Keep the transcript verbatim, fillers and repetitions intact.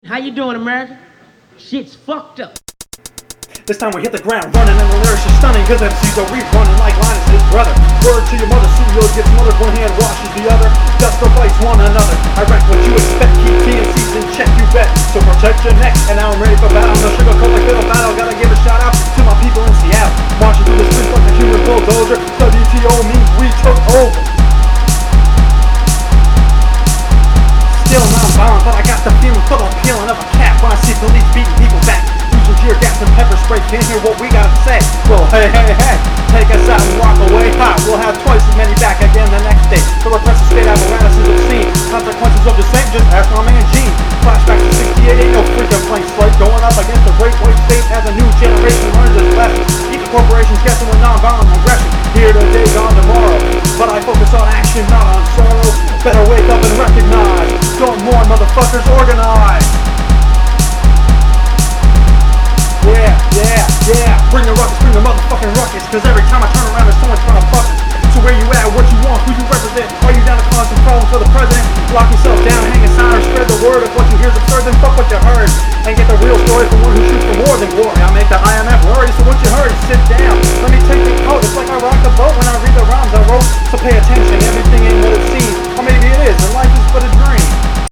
How you doing, America? Shit's fucked up. This time we hit the ground running and the lyrics are stunning, cause M Cs are re-running like Linus his brother. Word to your mother, C E Os get smothered, one hand washes the other. Just fights one another. I wreck what you expect, keep T N Cs in check, you bet. So protect your neck, and now I'm ready for battle. No sugar coat like little battle, gotta give a shout out to my people in Seattle. Marching through the streets like a human bulldozer. W T O means we took over. Still non-violent, but I got the feeling for the peeling of a cat when I see police beating people back. Using tear gas and pepper spray, can't hear what we gotta say. Well, hey, hey, hey, take us out and walk away. Ha, we'll have twice as many back again the next day. The repressive state apparatus is obscene. Consequences of the same, just ask my man Gene. Flashback to sixty-eight, ain't no freaking blank slate. Going up against the great white state as a new generation learns its lessons. Even corporations guessing with non-violent aggression. Here today, gone tomorrow. But I focus on action, not on sorrow. Better wake up and recognize. Don't mourn, motherfuckers, organize. Yeah, yeah, yeah. Bring the ruckus, bring the motherfucking ruckus. Cause every time I turn around there's someone trying to fuck us. So where you at, what you want, who you represent? Are you down to cause some problems for the president? Lock yourself down, hang a sign, or spread the word. If what you hear is absurd, then fuck what you heard. And get the real story from one who shoots for more than glory. I make the I M F worry, so what you heard is sit down. Let me take the coat, it's like I rock the boat when I read the rhymes I wrote. So pay attention, everything ain't what it seems. Or maybe it is, and life is but a dream.